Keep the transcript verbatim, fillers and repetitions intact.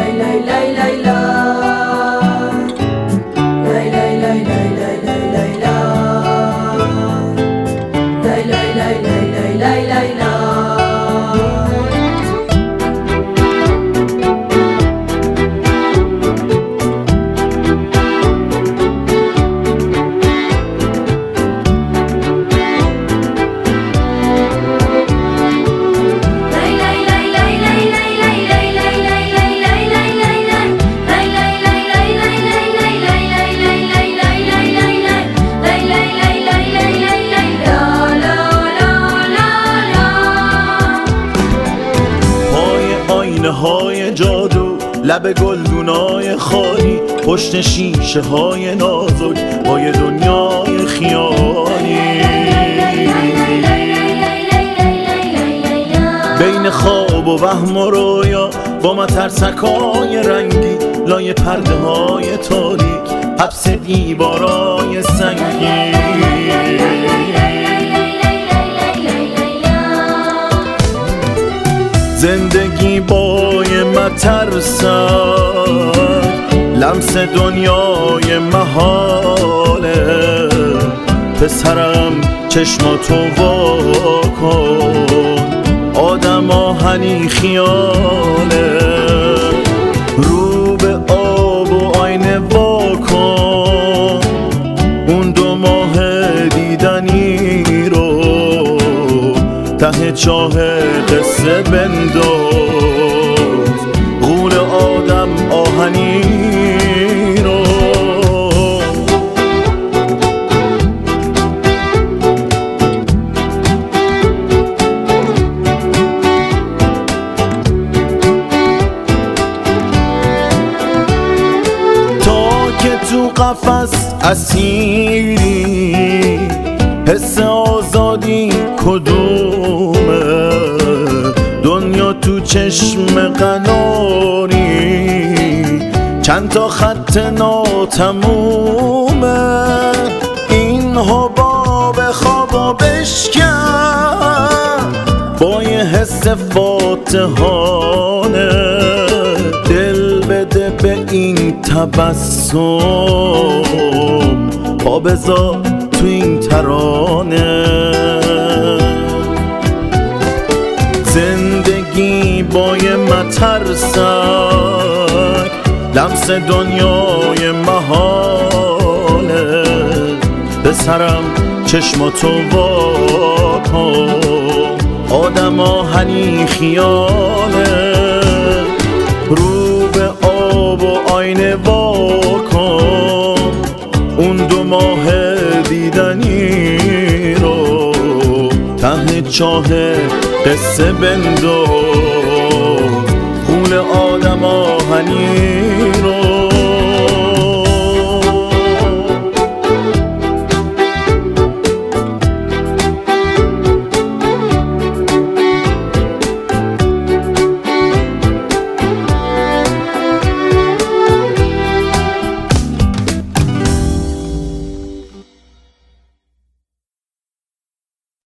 های جادو، لب گلدونای خالی، پشت شیشه های نازک با یه دنیای خیالی. بین خواب و وهم و رویا با مترسکای رنگی، لای پرده های تاریک، حبس دیوارای سنگی. زندگی بای مترسک، لمس دنیای محاله. پسرم چشماتو وا کن، آدم آهنی خیاله. رو به آب و آینه وا کن، اون دو ماه دیدنی رو ته چاه قصه بنداز. غول آدم آهنی رو تا که تو قفس اسیری، حس آزادی کدومه؟ دنیا تو چشم قناری، چند تا خط ناتمومه. این حباب خوابا بشکن با یه حس فاتحانه. دل بده به این تبسم، پا بذار تو این ترانه. زندگی با یه مترسک، لمس دنیای محاله. پسرم چشماتو وا کن، آدم آهنی خیاله. رو به آب و آینه وا کن، اون دو ماه دیدنی رو ته چاه قصه بنداز. غول آدم آهنی